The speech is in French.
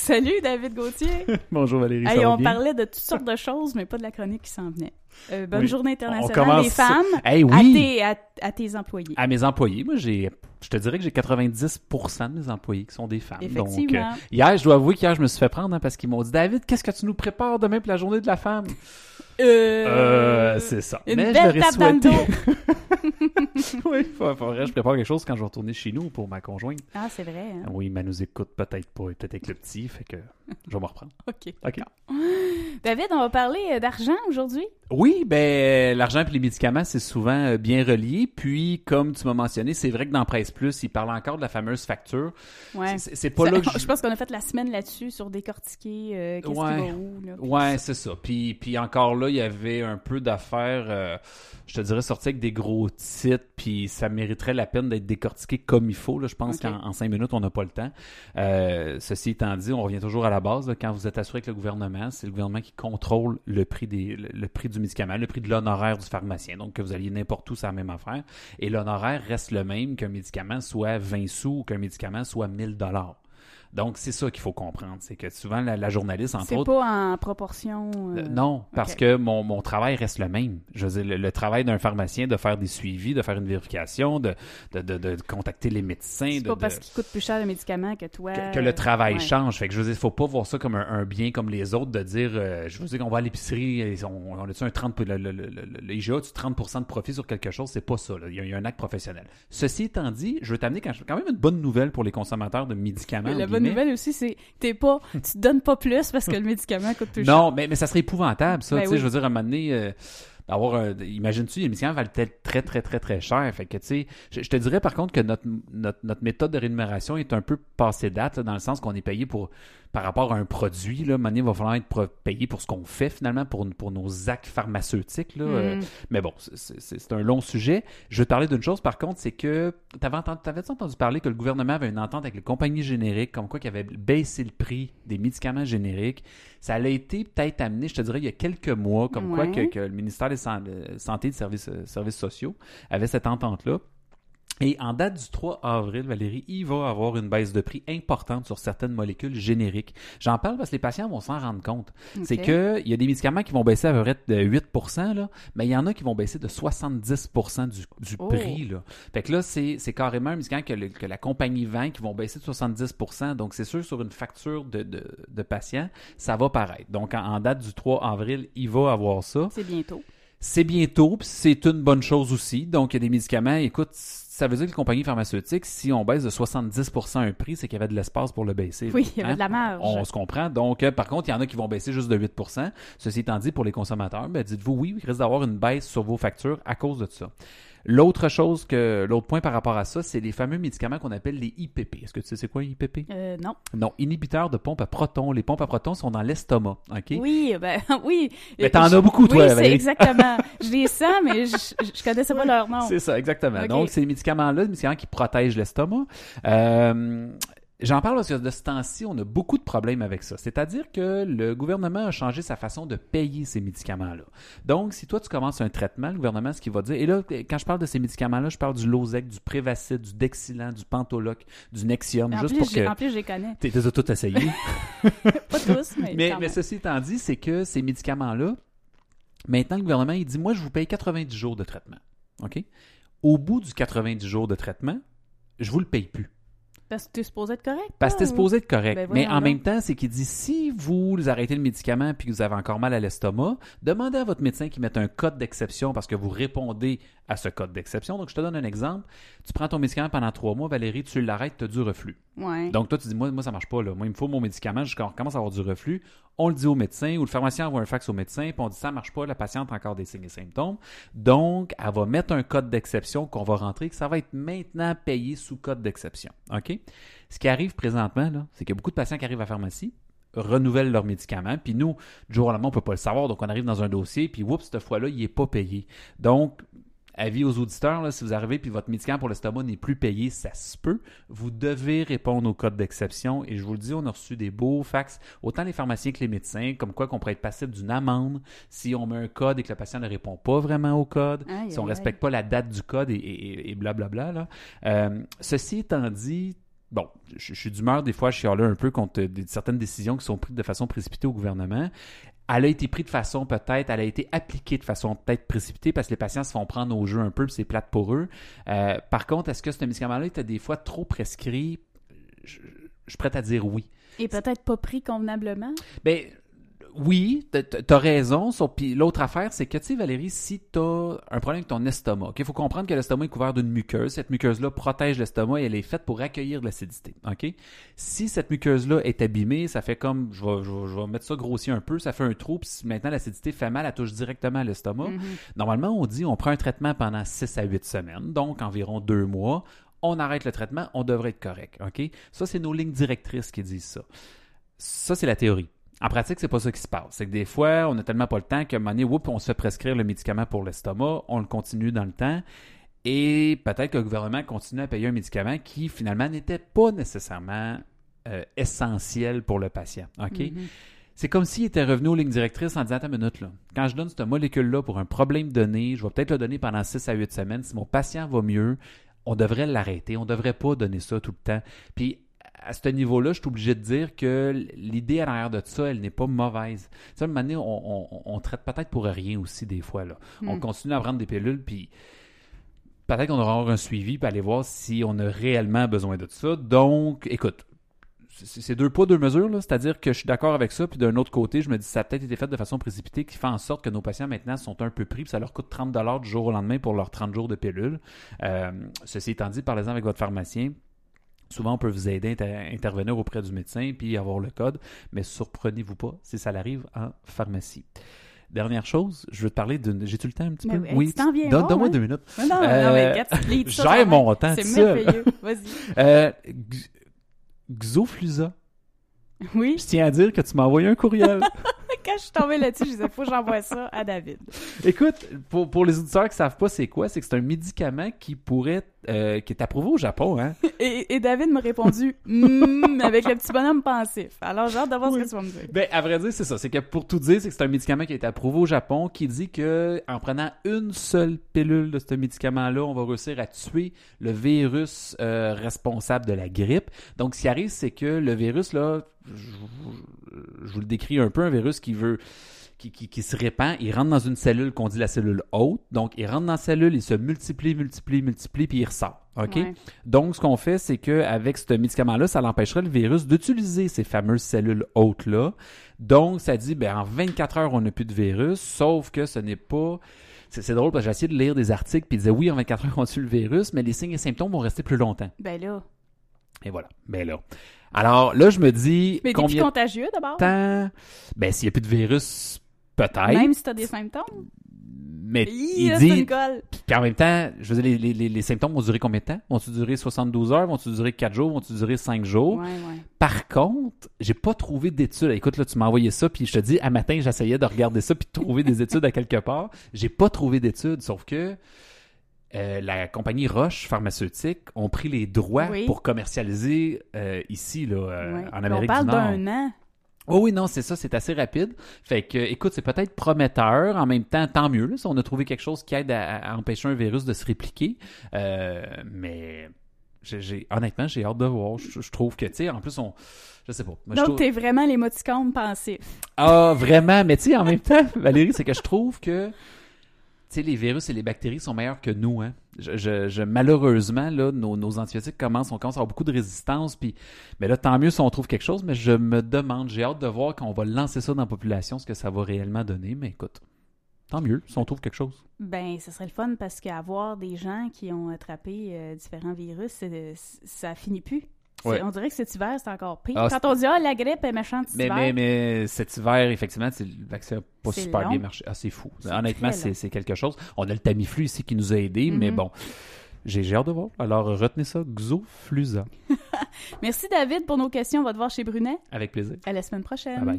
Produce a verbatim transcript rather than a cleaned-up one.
Salut David Gauthier. Bonjour Valérie, hey, ça va on bien? parlait de toutes sortes de choses, mais pas de la chronique qui s'en venait. Euh, bonne Oui. journée internationale commence... des femmes hey, oui. à, tes, à, à tes employés. À mes employés, moi j'ai, je te dirais que j'ai quatre-vingt-dix pour cent de mes employés qui sont des femmes. Effectivement. Donc, euh, hier, je dois avouer qu'hier je me suis fait prendre hein, parce qu'ils m'ont dit David, qu'est-ce que tu nous prépares demain pour la journée de la femme? Euh, euh c'est ça. Une Mais belle je tape l'aurais dans le souhaité. dos. Oui, il faudrait que je prépare quelque chose quand je vais retourner chez nous pour ma conjointe. Ah, c'est vrai. Hein? Oui, mais elle nous écoute peut-être pas, peut-être avec le petit, fait que je vais me reprendre. OK. OK. David, on va parler d'argent aujourd'hui. Oui, ben l'argent et les médicaments, c'est souvent bien relié. Puis, comme tu m'as mentionné, c'est vrai que dans Presse Plus, ils parlent encore de la fameuse facture. Ouais. C'est, c'est pas Ça, là que je... je pense qu'on a fait la semaine là-dessus sur décortiquer euh, qu'est-ce ouais. qui va où. Là, ouais, c'est ça. Puis, puis encore là, il y avait un peu d'affaires, euh, je te dirais, sorties avec des gros titres, puis ça mériterait la peine d'être décortiqué comme il faut. Là. Je pense okay. qu'en en cinq minutes, on n'a pas le temps. Euh, ceci étant dit, on revient toujours à la base. Là, quand vous êtes assuré avec le gouvernement, c'est le gouvernement qui contrôle le prix des, le, le prix du médicament, le prix de l'honoraire du pharmacien. Donc, que vous alliez n'importe où, c'est la même affaire. Et l'honoraire reste le même qu'un médicament soit vingt sous ou qu'un médicament soit mille dollars. Donc, c'est ça qu'il faut comprendre. C'est que souvent, la, la journaliste, entre c'est autres... C'est pas en proportion... Euh... Euh, non, parce okay. que mon, mon travail reste le même. Je veux dire, le, le travail d'un pharmacien, de faire des suivis, de faire une vérification, de, de, de, de contacter les médecins... C'est de, pas de... parce qu'il coûte plus cher le médicament que toi... Que, que le travail ouais. change. Fait que je veux dire, il faut pas voir ça comme un, un bien comme les autres, de dire, euh, je veux dire qu'on va à l'épicerie, on, on a-tu un trente... Le, le, le, le I G A, tu trente pour cent de profit sur quelque chose, c'est pas ça. Là. Il, y a, il y a un acte professionnel. Ceci étant dit, je veux t'amener quand, quand même une bonne nouvelle pour les consommateurs de médicaments. La bonne nouvelle aussi, c'est t'es pas, tu te donnes pas plus parce que le médicament coûte plus cher. Non, mais, mais ça serait épouvantable, ça. Ben tu sais, oui. je veux dire, à un moment donné, euh, d'avoir un, imagine-tu, les médicaments valent peut-être très, très, très, très cher. Fait que, tu sais, je, je te dirais par contre que notre, notre, notre méthode de rémunération est un peu passée date, là, dans le sens qu'on est payé pour, par rapport à un produit, là. À un moment donné, il va falloir être payé pour ce qu'on fait, finalement, pour, pour nos actes pharmaceutiques, là. Mm. Euh, mais bon, c'est, c'est, c'est un long sujet. Je veux te parler d'une chose, par contre, c'est que, t'avais entendu, t'avais-tu entendu parler que le gouvernement avait une entente avec les compagnies génériques, comme quoi qu'il avait baissé le prix des médicaments génériques. Ça a été peut-être amené, je te dirais, il y a quelques mois, comme ouais. quoi que, que le ministère des Santé et des Services, services sociaux avait cette entente-là. Et en date du trois avril, Valérie, il va avoir une baisse de prix importante sur certaines molécules génériques. J'en parle parce que les patients vont s'en rendre compte. Okay. C'est qu'il y a des médicaments qui vont baisser à peu près de huit pour cent, là, mais il y en a qui vont baisser de soixante-dix pour cent du, du oh. prix. Là. Fait que là, c'est, c'est carrément un médicament que, le, que la compagnie vend qui vont baisser de soixante-dix pour cent. Donc, c'est sûr, sur une facture de, de, de patients, ça va paraître. Donc, en, en date du trois avril, il va avoir ça. C'est bientôt. C'est bientôt, puis c'est une bonne chose aussi. Donc, il y a des médicaments, écoute, ça veut dire que les compagnies pharmaceutiques, si on baisse de soixante-dix pour cent un prix, c'est qu'il y avait de l'espace pour le baisser. Oui, il y avait hein? de la marge. On, on se comprend. Donc, euh, par contre, il y en a qui vont baisser juste de huit pour cent. Ceci étant dit, pour les consommateurs, ben, dites-vous oui, il risque d'avoir une baisse sur vos factures à cause de ça. L'autre chose que, l'autre point par rapport à ça, c'est les fameux médicaments qu'on appelle les I P P. Est-ce que tu sais c'est quoi I P P? Euh, non. Non, inhibiteurs de pompe à protons. Les pompes à protons sont dans l'estomac, OK? Oui, ben oui. Mais t'en je, as beaucoup, toi, oui, Valérie. C'est exactement. Je les sens, mais je, je connaissais pas leur nom. C'est ça, exactement. Okay. Donc, ces médicaments-là, des médicaments qui protègent l'estomac. Euh, J'en parle parce que de ce temps-ci, on a beaucoup de problèmes avec ça. C'est-à-dire que le gouvernement a changé sa façon de payer ces médicaments-là. Donc, si toi, tu commences un traitement, le gouvernement, ce qu'il va dire... Et là, quand je parle de ces médicaments-là, je parle du Losec, du Prévacid, du Dexilant, du Pantoloc, du Nexium, en juste plus, pour que... En plus, je les connais. Tu les as tous essayés. Pas tous, mais Mais, mais ceci étant dit, c'est que ces médicaments-là, maintenant, le gouvernement, il dit, moi, je vous paye quatre-vingt-dix jours de traitement. OK? Au bout du quatre-vingt-dix jours de traitement, je vous le paye plus. Parce que tu es supposé être correct. Parce que tu es supposé être correct. Ben mais en donc. même temps, c'est qu'il dit, si vous arrêtez le médicament puis que vous avez encore mal à l'estomac, demandez à votre médecin qu'il mette un code d'exception parce que vous répondez à ce code d'exception. Donc, je te donne un exemple. Tu prends ton médicament pendant trois mois, Valérie, tu l'arrêtes, tu as du reflux. Ouais. Donc, toi, tu dis, moi, moi ça marche pas. Là. Moi, il me faut mon médicament, je commence à avoir du reflux. On le dit au médecin ou le pharmacien envoie un fax au médecin puis on dit, ça marche pas, la patiente a encore des signes et symptômes. Donc, elle va mettre un code d'exception qu'on va rentrer, que ça va être maintenant payé sous code d'exception. OK? Ce qui arrive présentement, là, c'est qu'il y a beaucoup de patients qui arrivent à la pharmacie, renouvellent leurs médicaments, puis nous, du jour au lendemain, on ne peut pas le savoir, donc on arrive dans un dossier, puis oups, cette fois-là, il n'est pas payé. Donc, avis aux auditeurs, là, si vous arrivez puis votre médicament pour l'estomac n'est plus payé, ça se peut. Vous devez répondre au code d'exception. Et je vous le dis, on a reçu des beaux fax, autant les pharmaciens que les médecins, comme quoi qu'on pourrait être passible d'une amende si on met un code et que le patient ne répond pas vraiment au code, aïe, si on ne aïe, respecte aïe. pas la date du code et, et, et blablabla. Là. Euh, ceci étant dit, bon, je, je suis d'humeur des fois, je chiale un peu contre des, certaines décisions qui sont prises de façon précipitée au gouvernement. Elle a été prise de façon peut-être, elle a été appliquée de façon peut-être précipitée parce que les patients se font prendre au jeu un peu, puis c'est plate pour eux. Euh, par contre, est-ce que ce médicament-là était des fois trop prescrit? Je, je suis prête à dire oui. Et peut-être pas pris convenablement? Bien, oui, t'as raison. Puis l'autre affaire, c'est que, tu sais, Valérie, si t'as un problème avec ton estomac, il faut comprendre que l'estomac est couvert d'une muqueuse. Cette muqueuse-là protège l'estomac et elle est faite pour accueillir de l'acidité. OK? Si cette muqueuse-là est abîmée, ça fait comme, je vais, je vais, je vais mettre ça grossier un peu, ça fait un trou, puis si maintenant l'acidité fait mal, elle touche directement à l'estomac. Mm-hmm. Normalement, on dit on prend un traitement pendant six à huit semaines, donc environ deux mois. On arrête le traitement, on devrait être correct. OK? Ça, c'est nos lignes directrices qui disent ça. Ça, c'est la théorie. En pratique, c'est pas ça qui se passe. C'est que des fois, on n'a tellement pas le temps qu'à un moment donné, whoop, on se fait prescrire le médicament pour l'estomac, on le continue dans le temps, et peut-être que le gouvernement continue à payer un médicament qui, finalement, n'était pas nécessairement euh, essentiel pour le patient. OK? Mm-hmm. C'est comme s'il était revenu aux lignes directrices en disant « Attends une minute, là. Quand je donne cette molécule-là pour un problème donné, je vais peut-être le donner pendant six à huit semaines. Si mon patient va mieux, on devrait l'arrêter. On ne devrait pas donner ça tout le temps. » Puis, à ce niveau-là, je suis obligé de dire que l'idée à l'arrière de ça, elle n'est pas mauvaise. Tu sais, à un moment donné, on, on, on traite peut-être pour rien aussi des fois. Là. Mm. On continue à prendre des pilules, puis peut-être qu'on aura un suivi, puis aller voir si on a réellement besoin de ça. Donc, écoute, c'est deux poids, deux mesures. Là. C'est-à-dire que je suis d'accord avec ça, puis d'un autre côté, je me dis que ça a peut-être été fait de façon précipitée, qui fait en sorte que nos patients maintenant sont un peu pris, puis ça leur coûte trente dollars du jour au lendemain pour leurs trente jours de pilules. Euh, ceci étant dit, parlez-en avec votre pharmacien. Souvent, on peut vous aider à intervenir auprès du médecin puis avoir le code, mais surprenez-vous pas si ça arrive en pharmacie. Dernière chose, je veux te parler d'une... J'ai-tu le temps un petit mais peu? Oui, tu t'en viens. Donne, donne-moi hein? deux minutes. Non, non, euh, non mais regarde, gère mon temps, c'est ça. merveilleux. Vas-y. Euh, Xofluza. Oui. Je tiens à dire que tu m'as envoyé un courriel. Quand je suis tombée là-dessus, je disais, faut que j'envoie ça à David. Écoute, pour, pour les auditeurs qui ne savent pas c'est quoi, c'est que c'est un médicament qui pourrait, euh, qui est approuvé au Japon, hein. Et, et David m'a répondu, mmm, avec le petit bonhomme pensif. Alors, j'ai hâte de voir oui. ce que tu vas me dire. Ben, à vrai dire, c'est ça. C'est que pour tout dire, c'est que c'est un médicament qui a été approuvé au Japon, qui dit que en prenant une seule pilule de ce médicament-là, on va réussir à tuer le virus euh, responsable de la grippe. Donc, ce qui arrive, c'est que le virus, là, je, je vous le décris un peu, un virus qui veut... Qui, qui, qui se répand, il rentre dans une cellule qu'on dit la cellule hôte. Donc, il rentre dans la cellule, il se multiplie, multiplie, multiplie, puis il ressort. OK? Ouais. Donc, ce qu'on fait, c'est qu'avec ce médicament-là, ça l'empêcherait le virus d'utiliser ces fameuses cellules hôtes-là. Donc, ça dit, ben en vingt-quatre heures, on n'a plus de virus, sauf que ce n'est pas... C'est, c'est drôle parce que j'ai essayé de lire des articles puis ils disaient, oui, en vingt-quatre heures, on tue le virus, mais les signes et symptômes vont rester plus longtemps. Ben là. Et voilà. Ben là. Alors, là, je me dis... Mais combien des contagieux, d'abord? Temps... Ben, s'il n'y a plus de virus... Peut-être. Même si tu as des symptômes. Mais Hi, il là, dit... c'est une colle. Puis en même temps, je veux dire, les, les, les symptômes vont durer combien de temps? Vont-ils durer soixante-douze heures? Vont-ils durer quatre jours? Vont-ils durer cinq jours? Ouais, ouais. Par contre, j'ai pas trouvé d'études. Écoute, là, tu m'as envoyé ça, puis je te dis, à matin, j'essayais de regarder ça, puis de trouver des études à quelque part. J'ai pas trouvé d'études, sauf que euh, la compagnie Roche Pharmaceutique ont pris les droits oui. pour commercialiser euh, ici, là, euh, ouais. en Amérique du Nord. On parle d'un an. Oh oui, non, c'est ça, c'est assez rapide. Fait que, écoute, c'est peut-être prometteur. En même temps, tant mieux. Là, si on a trouvé quelque chose qui aide à, à empêcher un virus de se répliquer. Euh, mais, j'ai, j'ai, honnêtement, j'ai hâte de voir. Je, je trouve que, tu sais, en plus, on... Je sais pas. Moi, Donc, trouve... t'es vraiment l'émoticône pensif. Ah, vraiment. Mais tu sais, en même temps, Valérie, c'est que je trouve que, tu sais, les virus et les bactéries sont meilleurs que nous, hein. Je, je, je, malheureusement, là, nos, nos antibiotiques commencent, on commence à avoir beaucoup de résistance, puis, mais là, tant mieux si on trouve quelque chose, mais je me demande, j'ai hâte de voir quand on va lancer ça dans la population, ce que ça va réellement donner, mais écoute, tant mieux si on trouve quelque chose. Ben, ce serait le fun, parce qu'avoir des gens qui ont attrapé euh, différents virus, c'est, ça finit plus. Ouais. On dirait que cet hiver, c'est encore pire. Ah, Quand on dit « Ah, la grippe est méchante cet mais, hiver. » Mais, mais cet hiver, effectivement, c'est, le vaccin n'a pas c'est super long. bien marché. Ah, c'est fou. C'est Honnêtement, c'est, c'est quelque chose. On a le Tamiflu ici qui nous a aidés, mm-hmm. mais bon, j'ai, j'ai hâte de voir. Alors, retenez ça, Xofluza. Merci, David, pour nos questions. On va te voir chez Brunet. Avec plaisir. À la semaine prochaine. Bye bye.